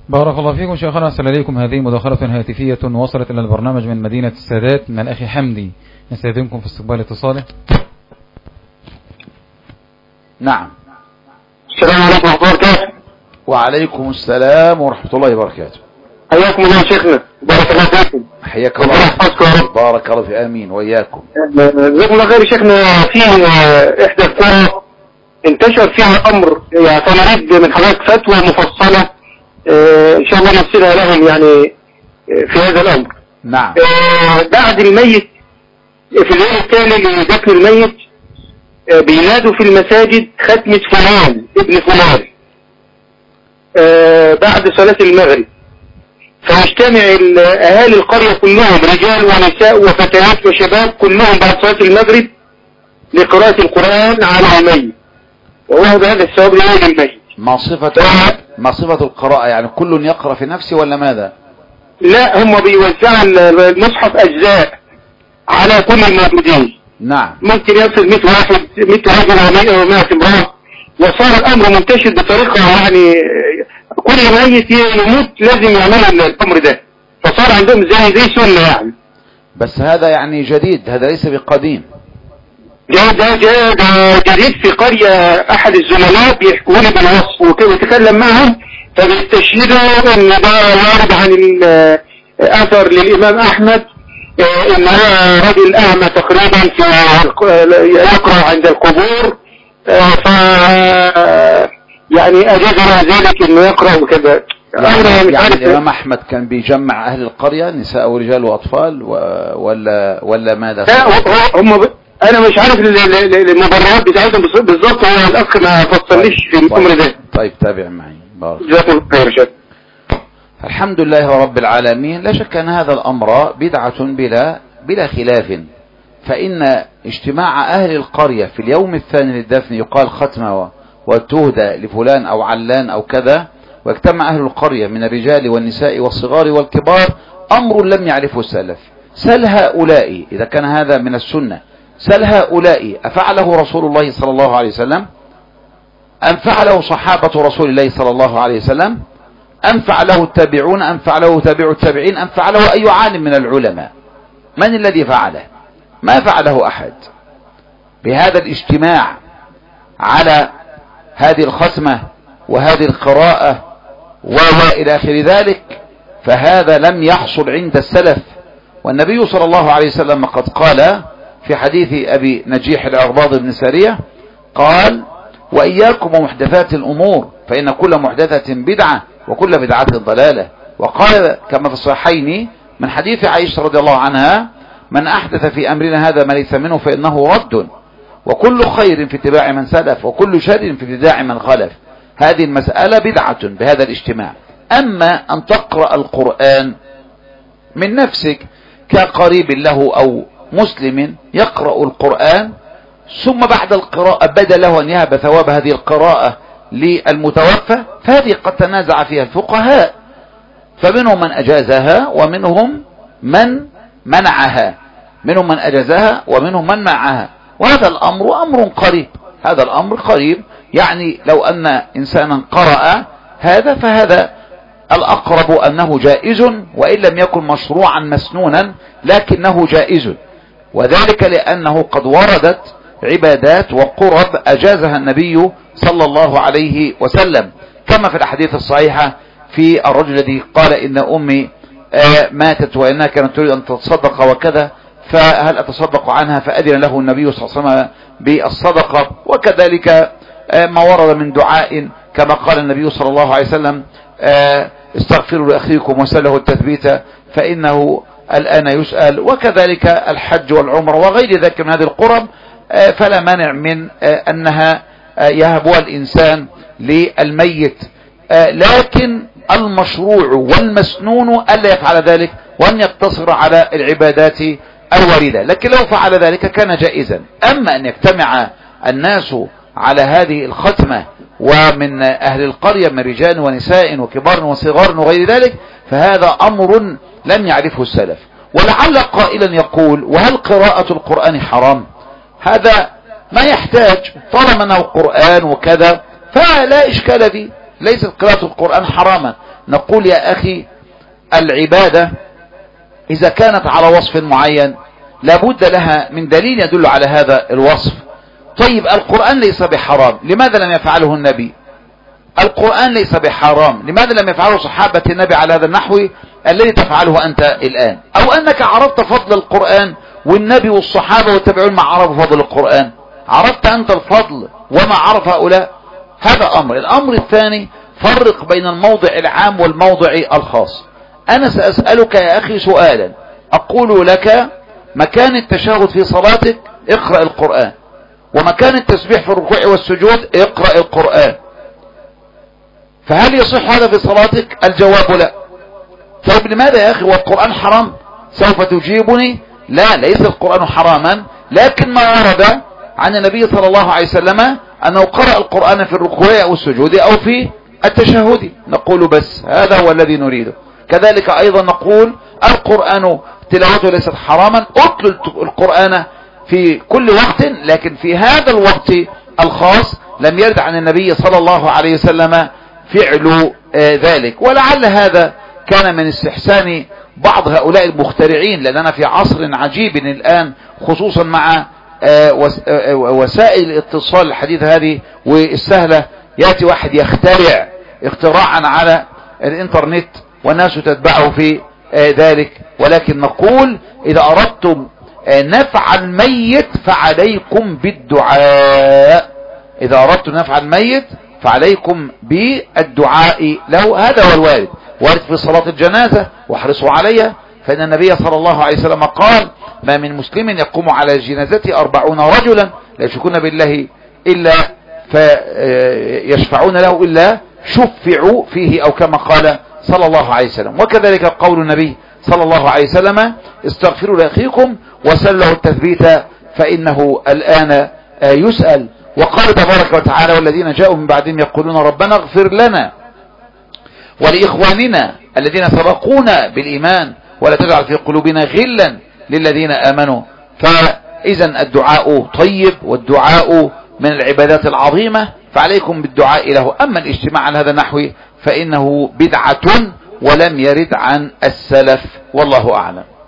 بارك الله فيكم شيخنا. أرسل إليكم هذه مداخلة هاتفية وصلت إلى البرنامج من مدينة السادات من الأخ حمدي، نستأذنكم في استقبال اتصاله. نعم. السلام عليكم ورحمة الله وبركاته. وعليكم السلام ورحمة الله وبركاته. حياكم الله شيخنا، بارك الله فيكم. حياك الله. بارك الله في آمين وإياكم. جزاكم الله خير شيخنا. في إحدى القرى انتشر فيها أمر، يعني فنريد من حضرتك فتوى مفصلة إن شاء الله نفسرها لهم يعني في هذا الأمر. نعم. بعد الميت في اليوم الثاني لدفن الميت بينادوا في المساجد ختمة فلان ابن فلان بعد صلاة المغرب، فيجتمع أهالي القرية كلهم رجال ونساء وفتيات وشباب كلهم بعد صلاة المغرب لقراءة القرآن على الميت، وهو بهذا الثواب لأهل الميت. ما صفة القراءة؟ يعني كل يقرأ في نفسه ولا ماذا؟ لا، هم بيوزعوا المصحف أجزاء على كل الموجودين. نعم. ممكن يصل 100 واحد 100 رجل و100 امرأة، وصار الأمر منتشر بطريقة يعني كل ميت يموت لازم يعملوا الأمر ده، فصار عندهم زي سنة يعني. بس هذا يعني جديد، هذا ليس بقديم. ده جديد في قرية. أحد الزملاء بيحكوا لي بالوصف وتكلم معهم فبيستشهدوا ان ده وارد عن الأثر للإمام أحمد ان هو رجل أعمى تقريبا يقرأ عند القبور، ف يعني أجاز له ذلك انه يقرأ وكذا. يعني الإمام أحمد كان بيجمع أهل القرية نساء ورجال وأطفال ولا ماذا؟ لا، هم انا مش عارف المبررات بتاعتهم بالظبط، هو الاخ ما فصلنيش في الامر ده. طيب تابع معي. جزاكم الله خير شكرا. الحمد لله رب العالمين. لا شك ان هذا الامر بدعة بلا خلاف، فان اجتماع اهل القرية في اليوم الثاني للدفن يقال ختمة وتهدى لفلان او علان او كذا، واجتمع اهل القرية من الرجال والنساء والصغار والكبار، امر لم يعرفه السلف. سل هؤلاء اذا كان هذا من السنة، سل هؤلاء أفعله رسول الله صلى الله عليه وسلم؟ أم فعله صحابة رسول الله صلى الله عليه وسلم؟ أم فعله التابعون؟ أم فعله تابع التابعين؟ أم فعله أي عالم من العلماء؟ من الذي فعله؟ ما فعله أحد. بهذا الاجتماع على هذه الختمة وهذه القراءة وإلى آخر ذلك، فهذا لم يحصل عند السلف. والنبي صلى الله عليه وسلم قد قال في حديث أبي نجيح العرباض بن سارية قال: وإياكم ومحدثات الأمور فإن كل محدثة بدعة وكل بدعة ضلالة. وقال كما في الصحيحين من حديث عائشة رضي الله عنها: من أحدث في أمرنا هذا ما ليس منه فإنه رد، وكل خير في اتباع من سلف وكل شر في ابتداع من خلف. هذه المسألة بدعة بهذا الاجتماع. أما أن تقرأ القرآن من نفسك كقريب له أو مسلم يقرأ القرآن ثم بعد القراءة بدا له أن يهب ثواب هذه القراءة للمتوفى، فهذه قد تنازع فيها الفقهاء، فمنهم من أجازها ومنهم من منعها، منهم من أجازها ومنهم من منعها. وهذا الأمر أمر قريب، هذا الأمر قريب. يعني لو أن إنسانا قرأ هذا فهذا الأقرب أنه جائز، وإن لم يكن مشروعا مسنونا لكنه جائز، وذلك لأنه قد وردت عبادات وقرب أجازها النبي صلى الله عليه وسلم، كما في الأحاديث الصحيحة في الرجل الذي قال إن أمي ماتت وإنها كانت تريد أن تتصدق وكذا، فهل أتصدق عنها؟ فأذن له النبي صلى الله عليه وسلم بالصدقة. وكذلك ما ورد من دعاء كما قال النبي صلى الله عليه وسلم: استغفروا لأخيكم وسأله التثبيت فإنه الآن يسأل. وكذلك الحج والعمر وغير ذلك من هذه القرب، فلا مانع من أنها يهبها الإنسان للميت، لكن المشروع والمسنون ألا يفعل ذلك وأن يقتصر على العبادات الواردة، لكن لو فعل ذلك كان جائزا. أما أن يجتمع الناس على هذه الختمة ومن أهل القرية من رجال ونساء وكبار وصغار وغير ذلك، فهذا أمر لم يعرفه السلف. ولعل قائلا يقول: وهل قراءة القرآن حرام؟ هذا ما يحتاج، طالما أنه قرآن وكذا فلا إشكال فيه. ليست قراءة القرآن حراما. نقول يا أخي العبادة إذا كانت على وصف معين لابد لها من دليل يدل على هذا الوصف. طيب القرآن ليس بحرام، لماذا لم يفعله النبي؟ القرآن ليس بحرام، لماذا لم يفعله صحابة النبي على هذا النحو الذي تفعله أنت الآن؟ أو أنك عرفت فضل القرآن والنبي والصحابة والتابعون ما عرفوا فضل القرآن؟ عرفت أنت الفضل وما عرف هؤلاء؟ هذا أمر. الأمر الثاني، فرق بين الموضع العام والموضع الخاص. أنا سأسألك يا أخي سؤالا، أقول لك مكان التشهد في صلاتك اقرأ القرآن، ومكان التسبيح في الركوع والسجود اقرأ القرآن، فهل يصح هذا في صلاتك؟ الجواب لا. طيب لماذا يا أخي والقرآن حرام؟ سوف تجيبني لا، ليس القرآن حراما، لكن ما ورد عن النبي صلى الله عليه وسلم أنه قرأ القرآن في الركوع والسجود أو في التشهد. نقول بس هذا هو الذي نريده. كذلك أيضا نقول القرآن تلاوته ليست حراما، أتل القرآن في كل وقت، لكن في هذا الوقت الخاص لم يرد عن النبي صلى الله عليه وسلم فعل ذلك. ولعل هذا كان من استحسان بعض هؤلاء المخترعين، لأننا في عصر عجيب الآن، خصوصا مع وسائل الاتصال الحديثة هذه والسهلة، يأتي واحد يخترع اختراعا على الانترنت والناس تتبعه في ذلك. ولكن نقول إذا أردتم نفع الميت فعليكم بالدعاء، إذا أردتم نفع الميت فعليكم بالدعاء له. هذا هو الوارد، وارد في صلاة الجنازة واحرصوا عليها، فإن النبي صلى الله عليه وسلم قال ما من مسلم يقوم على جنازته 40 رجلا لا يشركون بالله إلا فيشفعون له إلا شفعوا فيه، أو كما قال صلى الله عليه وسلم. وكذلك قول النبي صلى الله عليه وسلم استغفروا لأخيكم وسلوا له التثبيت فإنه الآن يسأل. وقال تبارك وتعالى والذين جاءوا من بعدهم يقولون ربنا اغفر لنا ولإخواننا الذين سبقونا بالإيمان ولا تجعل في قلوبنا غلا للذين آمنوا. فإذا الدعاء طيب، والدعاء من العبادات العظيمة، فعليكم بالدعاء له. أما الاجتماع على هذا النحو فإنه بدعة ولم يرد عن السلف، والله أعلم.